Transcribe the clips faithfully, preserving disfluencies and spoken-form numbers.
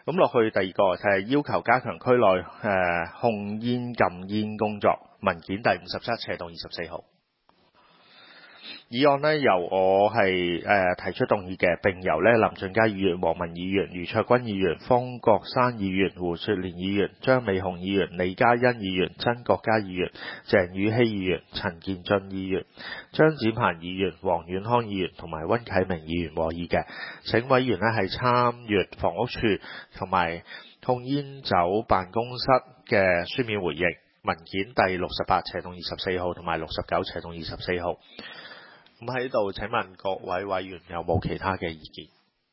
咁落去第二個就係要求加強區內誒、呃、控煙禁煙工作，文件第五十七斜動二十四號。議案呢由我係誒、呃、提出動議嘅，並由咧林俊佳議員、黃文議員、余卓君議員、方國珊議員、胡雪蓮議員、張美雄議員、李嘉欣議員、曾國嘉議員、鄭宇希議員、陳建俊議員、張展鵬議員、黃遠康議員同埋溫啟明議員和議嘅。請委員呢係參閱房屋處同埋控煙酒辦公室嘅書面回應，文件第六十八斜動二十四號同埋六十九斜動二十四號。咁喺度請問各位委員有冇其他嘅意見？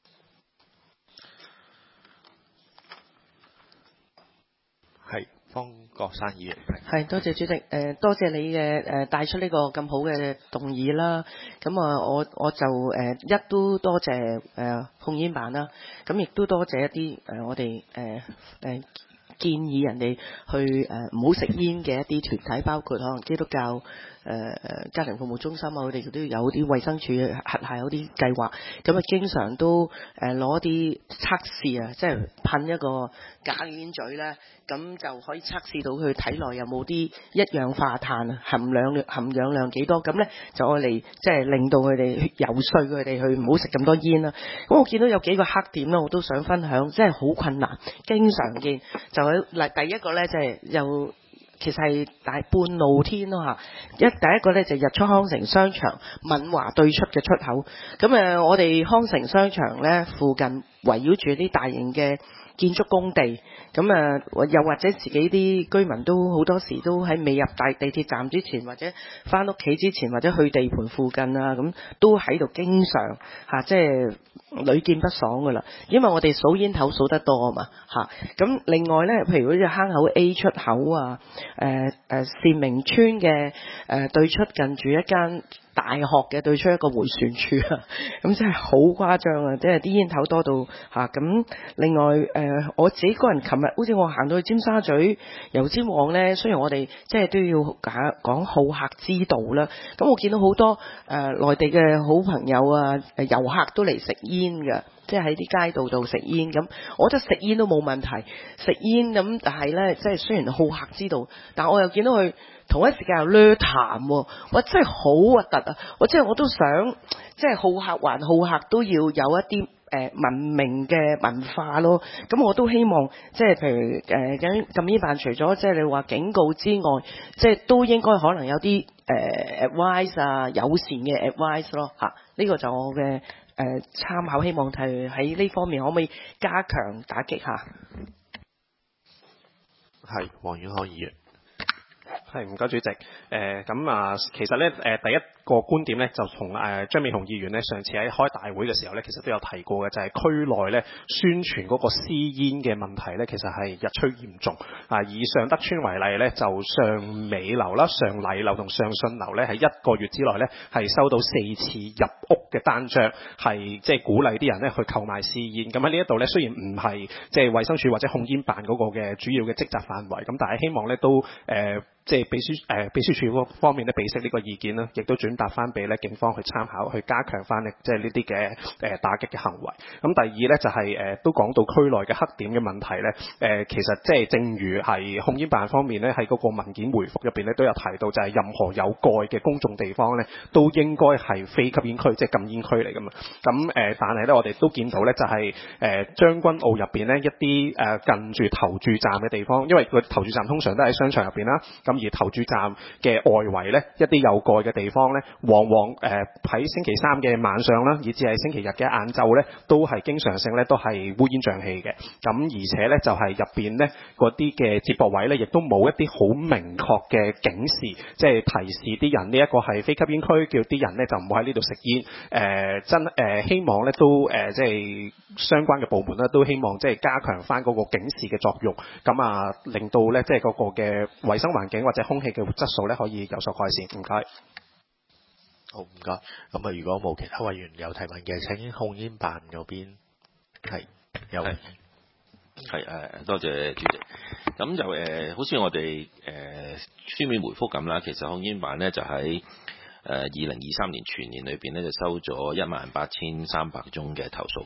係方國珊議員。 係，多謝主席。誒、呃，多謝你嘅誒、呃、帶出呢個咁好嘅動議啦。咁啊，我我就誒、呃、一都多謝誒、呃、控煙辦啦。咁亦都多謝一啲誒、呃、我哋誒誒建議人哋去誒唔好食煙嘅一啲團體，包括可能基督教。誒、呃、家庭服務中心啊，佢哋都有啲衛生署轄下有啲計劃，咁啊經常都誒攞啲測試啊，即係噴一個假煙嘴咧，咁就可以測試到佢體內有冇啲一氧化碳啊含量含氧量幾多，咁咧就愛嚟即係令到佢哋游說佢哋去唔好食咁多煙啦。咁我見到有幾個黑點咧，我都想分享，即係好困難，經常見就喺嗱第一個咧就係有。其實係大半露天咯嚇，一第一個咧就日出康城商場敏華對出嘅出口，咁誒我哋康城商場咧附近圍繞住啲大型嘅建築工地，咁誒又或者自己啲居民都好多時都喺未入大地鐵站之前，或者翻屋企之前，或者去地盤附近啊，咁都喺度經常嚇，即係屢見不爽噶啦。因為我哋數煙頭數得多啊嘛嚇。咁另外咧，譬如好似坑口 A 出口啊，誒誒善明村嘅誒、呃、對出近住一間大學嘅對出一個迴旋處啊，咁真係好誇張啊！即係啲煙頭多到嚇咁、啊。另外誒、呃，我自己個人琴日好似我行到去尖沙咀油尖旺咧，雖然我哋即係都要講講好客之道啦，咁我見到好多誒、呃、內地嘅好朋友啊，誒遊客都嚟食煙㗎。即係喺啲街道度食煙咁，我覺得食煙都冇問題，食煙咁，但係咧，即係雖然好客之道，但我又見到佢同一時間又掠談喎，哇！真係好核突啊！我即係我都想，即係好客還好客都要有一啲誒、呃、文明嘅文化咯。咁我都希望，即係譬如誒咁禁煙辦，除咗即係你話警告之外，即係都應該可能有啲誒、呃、advice 啊，友善嘅 advice 咯嚇。呢、這個就我嘅。誒、呃、參考，希望係喺呢方面可唔可以加強打擊下？ 係黃遠康議員。 係唔該主席。誒、呃、咁啊，其實咧誒、呃、第一個觀點咧，就同誒張美雄議員咧上次喺開大會嘅時候咧，其實都有提過嘅，就係、是、區內咧宣傳嗰個私煙嘅問題咧，其實係日趨嚴重。啊，以尚德邨為例咧，就上美樓啦、上禮樓同上信樓咧，喺一個月之內咧係收到四次入屋嘅單張，係即係鼓勵啲人咧去購買私煙。咁喺呢一度咧，雖然唔係即係衛生署或者控煙辦嗰個嘅主要嘅職責範圍，咁但係希望咧都誒。呃即係秘書誒、呃、秘書處嗰方面咧，俾悉呢個意見啦，亦都轉達翻俾咧警方去參考，去加強翻咧即係呢啲嘅誒打擊嘅行為。咁第二咧就係、是、誒、呃、都講到區內嘅黑點嘅問題咧，誒、呃、其實即係正如係控煙辦方面咧喺嗰個文件回覆入邊咧都有提到，就係任何有蓋嘅公眾地方咧都應該係非吸煙區，即係禁煙區嚟㗎嘛。咁誒、呃、但係咧我哋都見到咧就係、是、誒、呃、將軍澳入邊咧一啲誒、呃、近住投注站嘅地方，因為個投注站通常都喺商場入邊啦。咁而投注站嘅外圍咧，一啲有蓋嘅地方咧，往往誒喺、呃、星期三嘅晚上啦，以至係星期日嘅晏晝咧，都係經常性咧都係烏煙瘴氣嘅。咁而且咧就係入邊咧嗰啲嘅接駁位咧，亦都冇一啲好明確嘅警示，即係提示啲人呢一個係非吸煙區，叫啲人咧就唔好喺呢度食煙。誒、呃、真誒、呃、希望咧都誒即係相關嘅部門咧都希望即係加強翻嗰個警示嘅作用，咁啊令到咧即係嗰個嘅衛生環境或者空氣嘅質素咧可以有所改善。唔該。 好，唔該。咁啊，如果冇其他委員有提問嘅，請控煙辦嗰邊係有。係誒，多謝主席。咁就誒、呃，好似我哋誒、呃、書面回覆咁啦，其實控煙辦咧就喺誒二零二三年全年裏邊咧就收咗一萬八千三百宗嘅投訴嘅。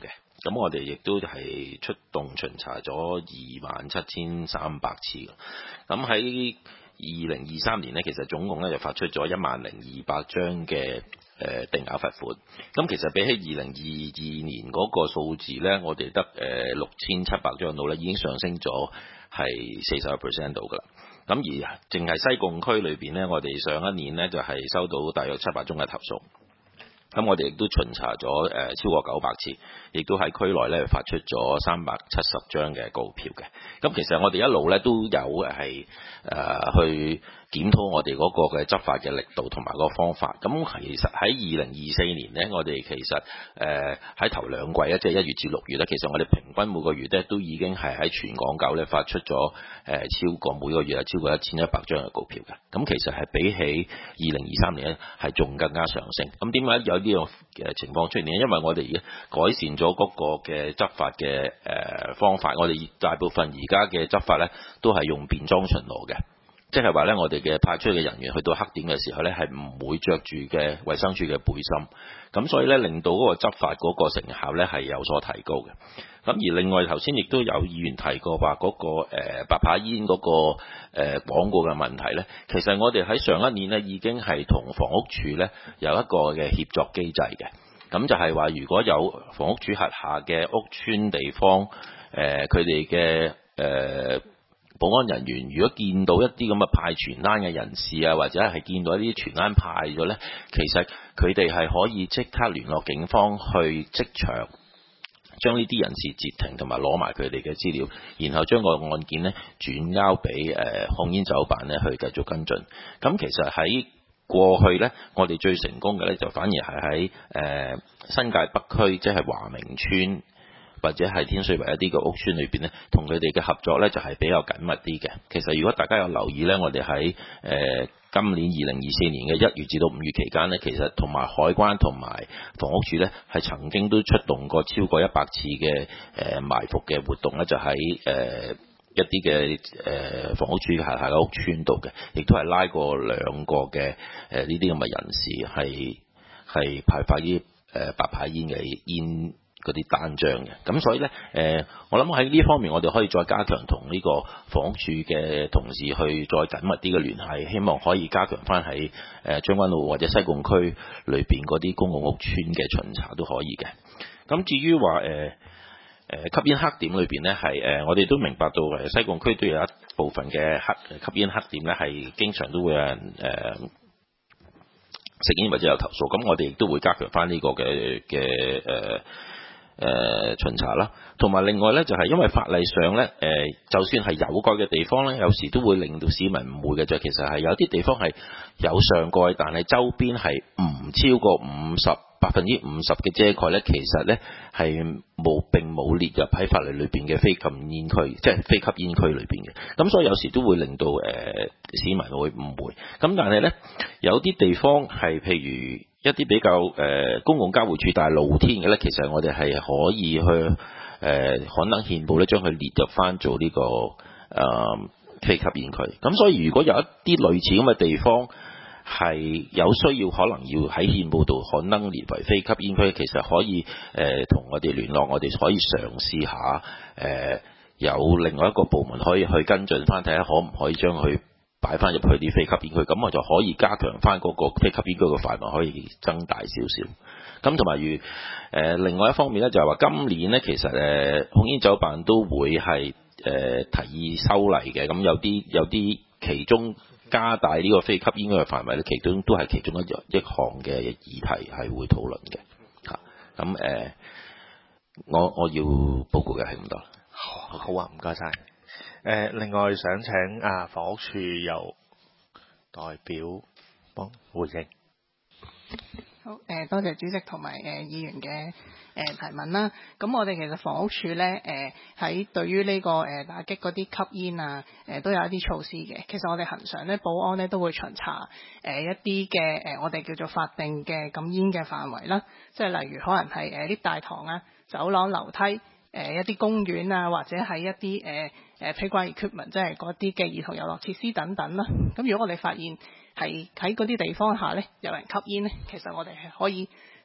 咁我哋亦都係出動巡查咗二萬七千三百次。咁喺二零二三年呢，其實總共咧就發出咗一萬零二百張嘅誒定額罰款。咁其實比起二零二二年嗰個數字呢，我哋得誒六千七百張度咧，已經上升咗係四十個 percent 度㗎啦。咁而淨係西貢區裏邊呢，我哋上一年呢就係收到大約七百宗嘅投訴。咁我哋亦都巡查咗誒超過九百次，亦都喺區內咧發出咗三百七十張嘅告票嘅。咁其實我哋一路咧都有係誒、呃、去檢討我哋嗰個嘅執法嘅力度同埋個方法。咁其實喺二零二四年呢，我哋其實誒喺、呃、頭兩季咧，即係一月至六月咧，其實我哋平均每個月咧都已經係喺全港九咧發出咗誒、呃、超過每個月係超過一千一百張嘅告票嘅。咁其實係比起二零二三年咧係仲更加上升。咁點解有呢個嘅情況出現？因為我哋而家改善咗嗰個嘅執法嘅誒方法，我哋大部分而家嘅執法咧都係用便裝巡邏嘅。即係話咧，我哋嘅派出去嘅人員去到黑點嘅時候咧，係唔會着住嘅衛生署嘅背心，咁所以咧令到嗰個執法嗰個成效咧係有所提高嘅。咁而另外頭先亦都有議員提過話嗰個誒白牌煙嗰個誒廣告嘅問題咧，其實我哋喺上一年咧已經係同房屋署咧有一個嘅協作機制嘅。咁就係話如果有房屋署轄下嘅屋邨地方誒佢哋嘅誒保安人員如果見到一啲咁嘅派傳單嘅人士啊，或者係見到一啲傳單派咗呢，其實佢哋係可以即刻聯絡警方去即場將呢啲人士截停同埋攞埋佢哋嘅資料，然後將個案件呢轉交俾誒控煙酒辦呢去繼續跟進。咁其實喺過去呢，我哋最成功嘅呢，就反而係喺誒新界北區，即係華明邨或者係天水圍一啲嘅屋邨裏邊呢，同佢哋嘅合作呢就係比較緊密啲嘅。其實如果大家有留意呢，我哋喺誒今年二零二四年嘅一月至到五月期間呢，其實同埋海關同埋房屋署呢，係曾經都出動過超過一百次嘅誒埋伏嘅活動呢，就喺誒一啲嘅誒房屋署轄下嘅屋邨度嘅，亦都係拉過兩個嘅誒呢啲咁嘅人士係係派發啲誒白牌煙嘅煙嗰啲單張嘅。咁所以呢，誒、呃，我諗喺呢方面我哋可以再加強同呢個房屋署嘅同事去再緊密啲嘅聯繫，希望可以加強翻喺誒將軍澳或者西貢區裏邊嗰啲公共屋邨嘅巡查都可以嘅。咁至於話誒，呃誒吸煙黑點裏邊呢，係誒，我哋都明白到誒西貢區都有一部分嘅黑吸煙黑點呢，係經常都會有人誒食煙或者有投訴，咁我哋亦都會加強翻呢個嘅嘅誒誒巡查啦。同埋另外呢，就係因為法例上呢，誒就算係有蓋嘅地方呢，有時都會令到市民誤會嘅啫。其實係有啲地方係有上蓋，但係周邊係唔超過五十。百分之五十嘅遮蓋呢，其實呢係冇並冇列入喺法例裏邊嘅非禁煙區，即係非吸煙區裏邊嘅。咁所以有時都會令到誒、呃、市民會誤會。咁但係呢，有啲地方係譬如一啲比較誒、呃、公共交匯處，但係露天嘅呢，其實我哋係可以去誒刊登憲報呢，將佢列入翻做呢、這個誒、呃、非吸煙區。咁所以如果有一啲類似咁嘅地方，係有需要，可能要喺憲報度刊登列為非吸煙區，其實可以誒同、呃、我哋聯絡，我哋可以嘗試下誒、呃、有另外一個部門可以去跟進翻，睇下可唔可以將佢擺翻入去啲非吸煙區，咁我就可以加強翻嗰個非吸煙區嘅範圍，可以增大少少。咁同埋如誒、呃、另外一方面咧，就係話今年咧，其實誒、呃、控煙酒辦都會係誒、呃、提議修例嘅，咁有啲有啲其中。加大呢個非吸煙嘅範圍咧，其中都係其中一一項嘅議題係會討論嘅嚇。咁誒、呃，我我要報告嘅係咁多。 好，好啊，唔該晒。誒、呃，另外想請啊房屋署由代表幫回應。 好，誒、呃、多謝主席同埋誒議員嘅誒、呃、提問啦。咁我哋其實房屋署咧，誒喺對於呢、這個誒、呃、打擊嗰啲吸煙啊，誒、呃、都有一啲措施嘅。其實我哋恆常咧保安咧都會巡查誒、呃、一啲嘅誒我哋叫做法定嘅禁煙嘅範圍啦，即係例如可能係誒啲大堂啊、走廊、樓梯、誒、呃、一啲公園啊，或者係一啲誒誒 playground equipment，即係嗰啲嘅兒童遊樂設施等等啦。咁如果我哋發現係喺嗰啲地方下咧有人吸煙咧，其實我哋係可以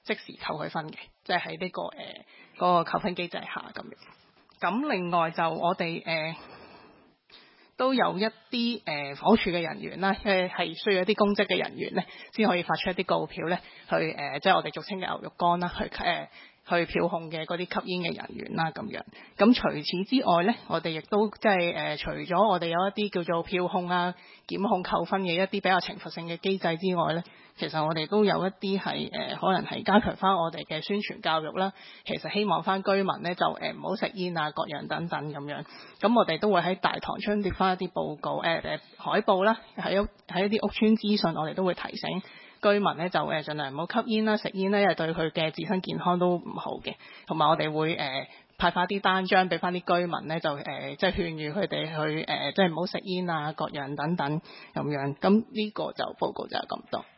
即時扣佢分嘅，即係喺呢個誒嗰、呃嗰個扣分機制下咁樣。咁另外就我哋誒、呃、都有一啲誒房屋署嘅人員啦，誒係需要一啲公職嘅人員咧，先可以發出一啲告票咧，去誒、呃、即係我哋俗稱嘅牛肉乾啦，去誒。呃去票控嘅嗰啲吸煙嘅人員啦，咁樣。咁除此之外呢，我哋亦都即係誒，除咗我哋有一啲叫做票控啊、檢控扣分嘅一啲比較懲罰性嘅機制之外呢，其實我哋都有一啲係誒，可能係加強翻我哋嘅宣傳教育啦。其實希望翻居民呢，就誒唔好食煙啊，各樣等等咁樣。咁我哋都會喺大堂張貼翻一啲報告，誒、呃、誒海報啦，喺喺一啲屋邨資訊，我哋都會提醒居民咧就誒盡量唔好吸煙啦、食煙咧，因為對佢嘅自身健康都唔好嘅。同埋我哋會誒、呃、派發啲單張俾翻啲居民咧，就誒、呃、即係勸喻佢哋去誒、呃、即係唔好食煙啊、各樣等等咁樣。咁呢個就報告就係咁多。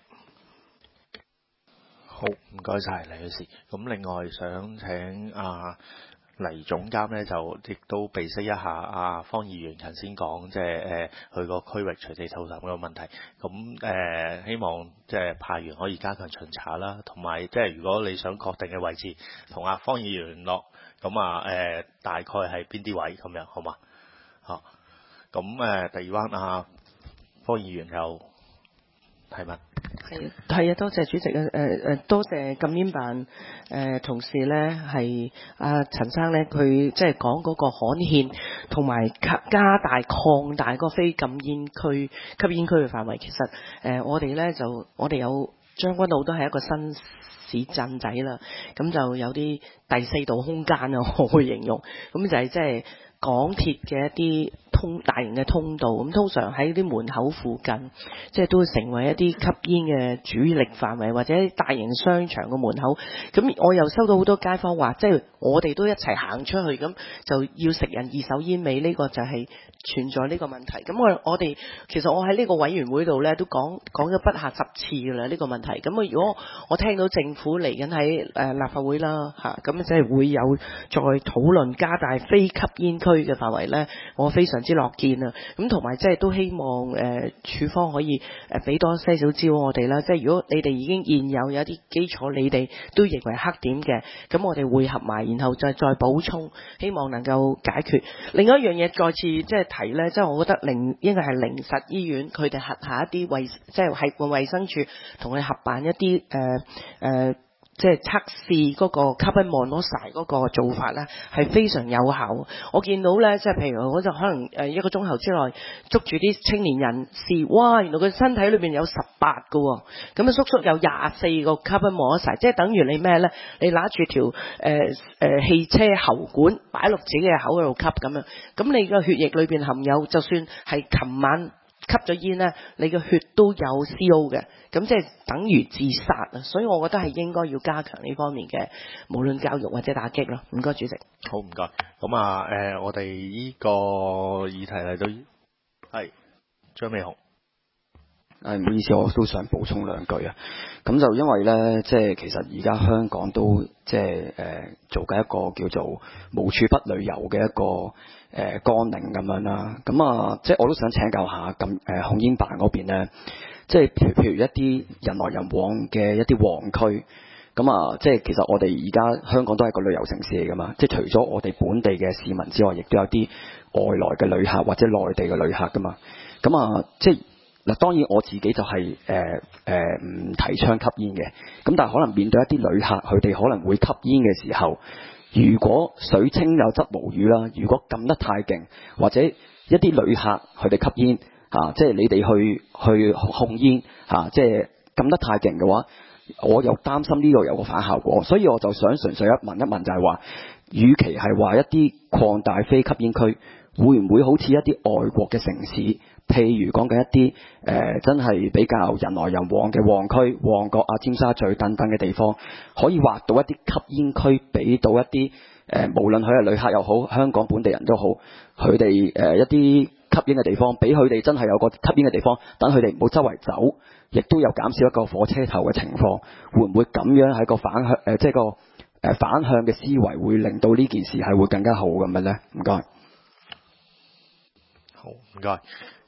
好，唔該晒黎女士。咁另外想請啊黎總監咧，就亦都備悉一下啊方議員頭先講，即係誒佢個區域隨地吐痰嗰個問題。咁誒、呃、希望即係派員可以加強巡查啦，同埋即係如果你想確定嘅位置，同阿方議員聯絡，咁啊誒大概係邊啲位咁樣，好嘛？好。咁誒、呃、第二彎啊方議員有提問。 係係啊，多謝主席啊，誒、呃、誒，多謝禁煙辦誒、呃、同事咧，係阿陳生咧，佢即係講嗰個刊憲同埋加大擴大嗰個非禁煙區吸煙區嘅範圍。其實誒、呃、我哋咧就我哋有將軍澳都係一個新市鎮仔啦，咁就有啲第四度空間啊，我會形容，咁就係即係港鐵嘅一啲通大型嘅通道，咁通常喺啲門口附近，即係都會成為一啲吸煙嘅主力範圍，或者大型商場嘅門口。咁我又收到好多街坊話，即係我哋都一齊行出去，咁就要食人二手煙味，呢個就係存在呢個問題。咁我我哋其實我喺呢個委員會度咧都講講咗不下十次㗎啦，呢個問題。咁啊，如果我聽到政府嚟緊喺誒立法會啦嚇，咁即係會有再討論加大非吸煙區嘅範圍咧，我非常之樂見啊！咁同埋即係都希望誒、呃、處方可以誒俾多些少招我哋啦。即係如果你哋已經現有有一啲基礎，你哋都認為黑點嘅，咁我哋匯合埋，然後再再補充，希望能夠解決。另外一樣嘢再次即係提咧，即係我覺得靈應該係靈實醫院佢哋轄下一啲衛，即係係衛生署同佢合辦一啲誒誒。呃呃即係測試嗰個 carbon monoxide 嗰個做法咧，係非常有效。我見到咧，即係譬如我就可能誒一個鐘頭之內捉住啲青年人士，哇！原來佢身體裏邊有十八個喎，咁啊叔叔有廿四個 carbon monoxide，即係等於你咩咧？你拿住條誒誒汽車喉管擺落自己嘅口嗰度吸咁樣，咁你個血液裏邊含有，就算係琴晚吸咗煙咧，你嘅血都有 C O 嘅，咁即係等於自殺啊！所以我覺得係應該要加強呢方面嘅，無論教育或者打擊咯。唔該，主席。 好，唔該。咁啊，誒、呃，我哋呢個議題嚟到係張美雄。 誒唔好意思，我都想補充兩句啊。咁就因為咧，即係其實而家香港都即係誒、呃、做緊一個叫做無處不旅遊嘅一個誒、呃、綱領咁樣啦。咁啊，即係我都想請教下咁誒控煙辦嗰邊咧，即係譬如譬如一啲人來人往嘅一啲旺區。咁啊，即係其實我哋而家香港都係個旅遊城市嚟噶嘛，即係除咗我哋本地嘅市民之外，亦都有啲外來嘅旅客或者內地嘅旅客噶嘛。咁啊，即係。嗱，當然我自己就係誒誒唔提倡吸煙嘅，咁但係可能面對一啲旅客，佢哋可能會吸煙嘅時候，如果水清有則無魚啦，如果撳得太勁，或者一啲旅客佢哋吸煙嚇、啊，即係你哋去去控煙嚇、啊，即係撳得太勁嘅話，我又擔心呢度有個反效果，所以我就想純粹一問一問，就係話，與其係話一啲擴大非吸煙區，會唔會好似一啲外國嘅城市？譬如講緊一啲誒、呃、真係比較人來人往嘅旺區、旺角啊、尖沙咀等等嘅地方，可以劃到一啲吸煙區，俾到一啲誒、呃，無論佢係旅客又好，香港本地人都好，佢哋誒一啲吸煙嘅地方，俾佢哋真係有個吸煙嘅地方，等佢哋唔好周圍走，亦都有減少一個火車頭嘅情況。會唔會咁樣喺個反向誒、呃，即係個誒、呃、反向嘅思維，會令到呢件事係會更加好咁樣咧？唔該。 好，唔該。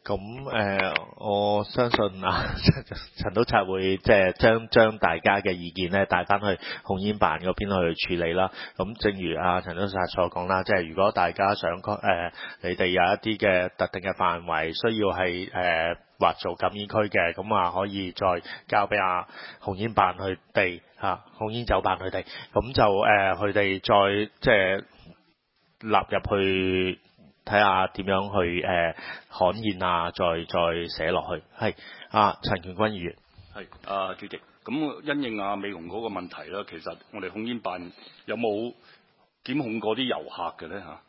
咁誒、呃，我相信啊，陳督察會即係將將大家嘅意見咧帶翻去控煙辦嗰邊去處理啦。咁正如啊陳督察所講啦，即係如果大家想誒、呃，你哋有一啲嘅特定嘅範圍需要係誒劃做禁煙區嘅，咁啊可以再交俾啊控煙辦佢哋嚇控煙酒辦佢哋，咁就誒佢哋再即係納入去。睇下點樣去誒、呃、刊憲啊，再再寫落去。係啊，陳權君議員。 係啊，主席。咁因應啊美容嗰個問題啦，其實我哋控煙辦有冇檢控過啲遊客嘅咧嚇？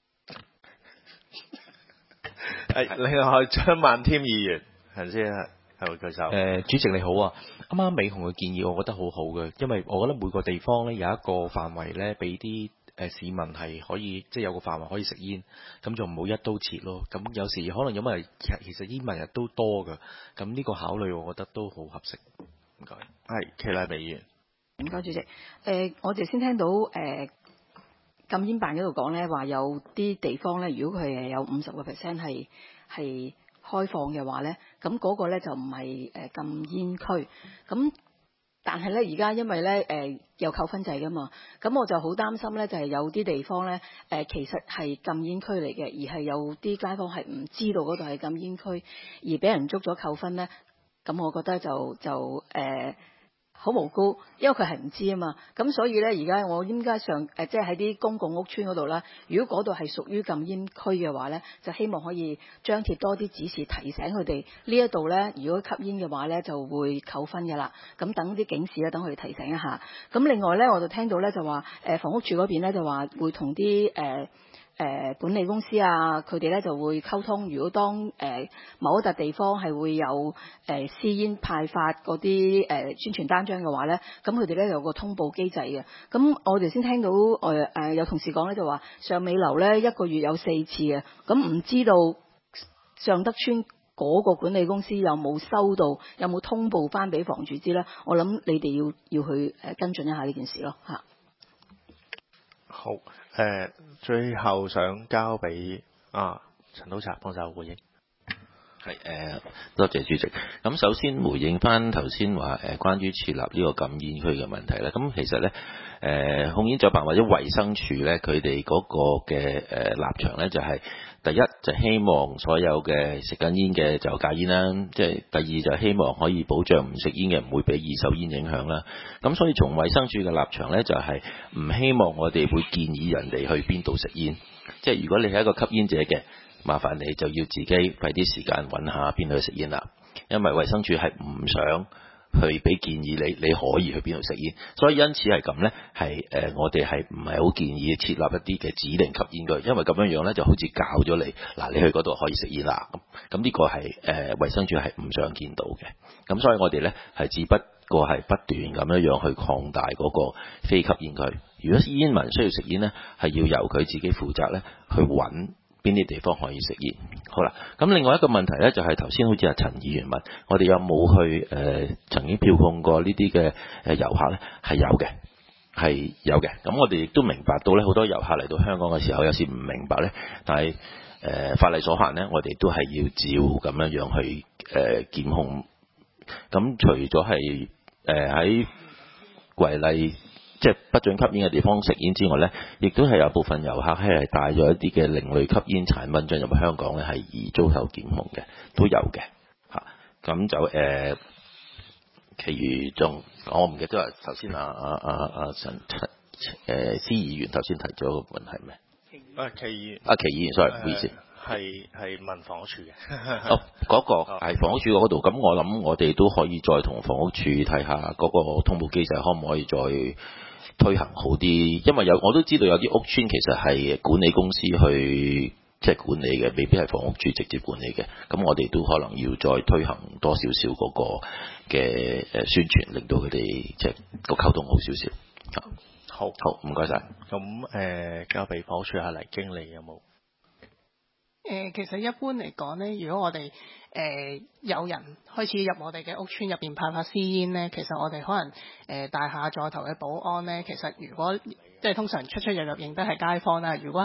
誒，另外張萬添議員，頭先係係會舉手。 誒，主席你好啊，啱啱美紅嘅建議，我覺得好好嘅，因為我覺得每個地方咧有一個範圍咧，俾啲誒市民係可以即係有個範圍可以食煙，咁就唔好一刀切咯。咁有時可能因為其實煙民日都多㗎，咁呢個考慮我覺得都好合適。唔該。 係祁麗美議員。 唔該主席。誒、呃，我哋先聽到誒、呃、禁煙辦嗰度講咧，話有啲地方咧，如果佢係有五十個 percent 係係開放嘅話咧，咁嗰個咧就唔係誒禁煙區。咁但係咧，而家因為咧誒、呃、有扣分制㗎嘛，咁我就好擔心咧，就係、是、有啲地方咧誒、呃、其實係禁煙區嚟嘅，而係有啲街坊係唔知道嗰度係禁煙區，而俾人捉咗扣分咧，咁我覺得就就誒好、呃、無辜，因為佢係唔知啊嘛，咁所以咧而家我應該上誒即係喺啲公共屋邨嗰度啦，如果嗰度係屬於禁煙區嘅話咧，就希望可以張貼多啲指示提醒佢哋呢一度咧，如果吸煙嘅話咧就會扣分㗎啦。咁等啲警示咧，等佢哋提醒一下。咁另外咧，我就聽到咧就話誒房屋署嗰邊咧就話會同啲誒誒管理公司啊，佢哋咧就會溝通。如果當誒、呃、某一笪地方係會有誒、呃、私煙派發嗰啲誒宣傳單張嘅話咧，咁佢哋咧有個通報機制嘅。咁我哋先聽到誒誒、呃、有同事講咧就話上美樓咧一個月有四次嘅，咁唔知道尚德邨嗰個管理公司有冇收到，有冇通報翻俾房主知咧？我諗你哋要要去誒跟進一下呢件事咯嚇。 好。誒、呃，最後想交俾啊陳督察幫手回應。 係誒、呃，多謝主席。咁首先回應翻頭先話誒，關於設立呢個禁煙區嘅問題咧。咁其實咧，誒、呃、控煙酒辦或者衛生署咧，佢哋嗰個嘅誒、呃、立場咧，就係、是、第一就希望所有嘅食緊煙嘅就戒煙啦。即係第二就希望可以保障唔食煙嘅唔會俾二手煙影響啦。咁所以從衛生署嘅立場咧，就係、是、唔希望我哋會建議人哋去邊度食煙。即係如果你係一個吸煙者嘅，麻煩你就要自己費啲時間揾下邊度去食煙啦，因為衛生署係唔想去俾建議你，你可以去邊度食煙，所以因此係咁呢，係誒、呃、我哋係唔係好建議設立一啲嘅指定吸煙區，因為咁樣樣呢就好似教咗你，嗱你去嗰度可以食煙啦，咁咁呢個係誒衛生署係唔想見到嘅，咁所以我哋呢係只不過係不斷咁樣樣去擴大嗰個非吸煙區，如果煙民需要食煙呢，係要由佢自己負責呢去揾邊啲地方可以食煙？好啦，咁另外一個問題咧，就係頭先好似阿陳議員問，我哋有冇去誒、呃、曾經票控過呢啲嘅誒遊客咧？係有嘅，係有嘅。咁我哋亦都明白到咧，好多遊客嚟到香港嘅時候，有時唔明白咧，但係誒、呃、法例所限咧，我哋都係要照咁樣樣去誒、呃、檢控。咁除咗係誒喺違例，即係不准吸煙嘅地方食煙之外呢，亦都係有部分遊客係帶咗一啲嘅另類吸煙產品進入香港呢，係而遭受檢控嘅，都有嘅嚇。咁就誒、呃，其餘仲我唔記得咗頭先啊啊啊啊陳陳誒施議員頭先提咗個問題咩？ 啊，祁議員。 啊，祁議員，sorry，唔好意思。 係係問房屋署嘅。 哦，嗰、嗰個係房屋署嗰度，咁我諗我哋都可以再同房屋署睇下嗰個通報機制可唔可以再推行好啲，因為有我都知道有啲屋邨其實係管理公司去即係管理嘅，未必係房屋署直接管理嘅。咁我哋都可能要再推行多少少嗰個嘅誒宣傳，令到佢哋即係個溝通好少少。 好， 好，唔該晒。 咁誒、呃，交俾房屋署下黎經理有冇？ 誒、呃，其實一般嚟講咧，如果我哋誒、呃、有人開始入我哋嘅屋邨入邊派發私煙咧，其實我哋可能誒、呃、大廈座頭嘅保安咧，其實如果即係通常出出入入認得係街坊啦，如果係一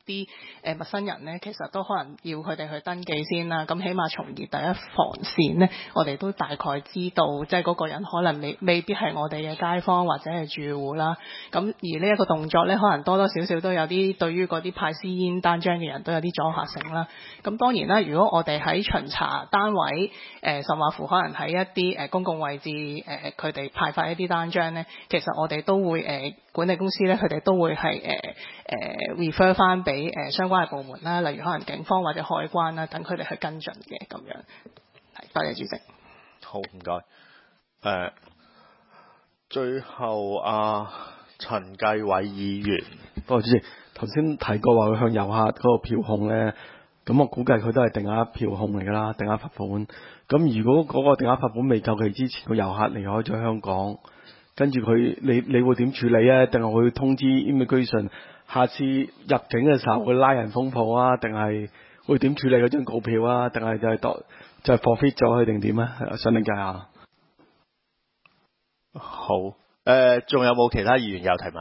啲誒陌生人咧，其實都可能要佢哋去登記先啦。咁起碼從而第一防線咧，我哋都大概知道，即係嗰個人可能未未必係我哋嘅街坊或者係住戶啦。咁而呢一個動作咧，可能多多少少都有啲對於嗰啲派私煙單張嘅人都有啲阻嚇性啦。咁當然啦，如果我哋喺巡查單位，誒、呃、甚或乎可能喺一啲誒、呃、公共位置，誒佢哋派發一啲單張咧，其實我哋都會誒、呃、管理公司咧，佢哋都會係誒誒 refer 翻俾誒相關嘅部門啦，例如可能警方或者海關啦，等佢哋去跟進嘅咁樣。係，多謝主席。 好，唔該。誒、呃，最後啊，陳繼偉議員， 多謝主席。頭先提過話佢向遊客嗰個票控咧，咁我估計佢都係定額票控嚟㗎啦，定額罰款。咁如果嗰個定額罰款未夠期之前，個遊客離開咗香港，跟住佢，你你會點處理啊？定係會通知 immigration 下次入境嘅時候會拉人封鋪啊？定係會點處理嗰張告票啊？定係就係當就係 forfeit 咗佢定點啊？想理解下。 好，誒、呃，仲有冇其他議員有提問？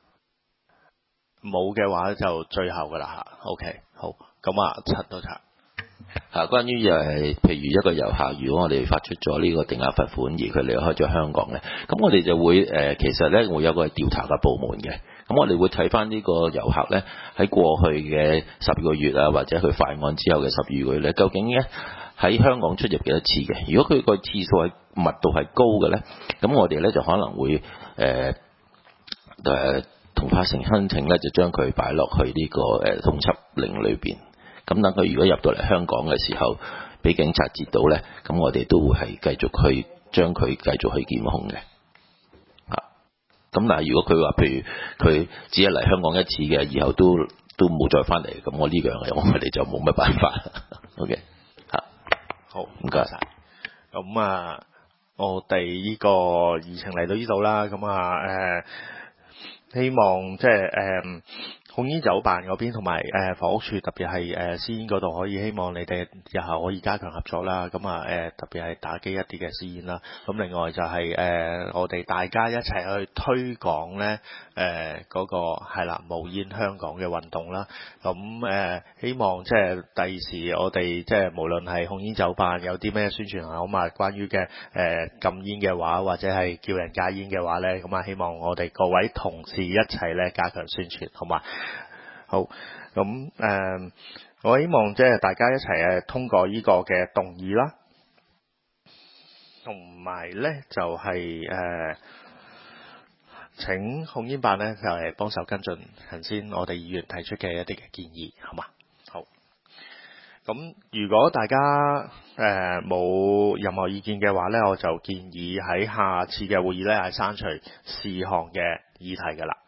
冇嘅話就最後㗎啦嚇。OK，好，咁啊，陳督察。 啊，關於誒、呃，譬如一個遊客，如果我哋發出咗呢個定額罰款，而佢離開咗香港咧，咁我哋就會誒、呃，其實咧會有個調查嘅部門嘅，咁我哋會睇翻呢個遊客咧喺過去嘅十二個月啊，或者佢犯案之後嘅十二個月咧，究竟咧喺香港出入幾多次嘅？如果佢個次數係密度係高嘅咧，咁我哋咧就可能會誒誒。呃呃同法庭申請咧，就將佢擺落去呢個誒通緝令裏邊。咁等佢如果入到嚟香港嘅時候，俾警察截到咧，咁我哋都會係繼續去將佢繼續去檢控嘅。啊，咁但係如果佢話譬如佢只係嚟香港一次嘅，以後都都冇再翻嚟，咁我呢樣嘅我哋就冇乜辦法。OK， 嚇， 好，唔該晒。咁啊，我哋呢個議程嚟到呢度啦，咁啊誒。呃希望即係誒控煙酒辦嗰邊同埋誒房屋署，特別係誒私煙嗰度，可以希望你哋日後可以加強合作啦。咁啊誒特別係打擊一啲嘅私煙啦。咁另外就係、是、誒、呃、我哋大家一齊去推廣咧誒嗰個係啦無煙香港嘅運動啦。咁誒、呃、希望即係第時我哋即係無論係控煙酒辦有啲咩宣傳啊，咁啊關於嘅誒禁煙嘅話，或者係叫人戒煙嘅話咧，咁啊希望我哋各位同事一齊咧加強宣傳，好嘛？好，咁誒、呃，我希望即係大家一齊誒通過呢個嘅動議啦，同埋咧就係、是、誒、呃、請控煙辦咧就係、是、幫手跟進頭先我哋議員提出嘅一啲嘅建議，好嘛？好，咁如果大家誒冇、呃、任何意見嘅話咧，我就建議喺下次嘅會議咧係刪除事項嘅議題㗎啦。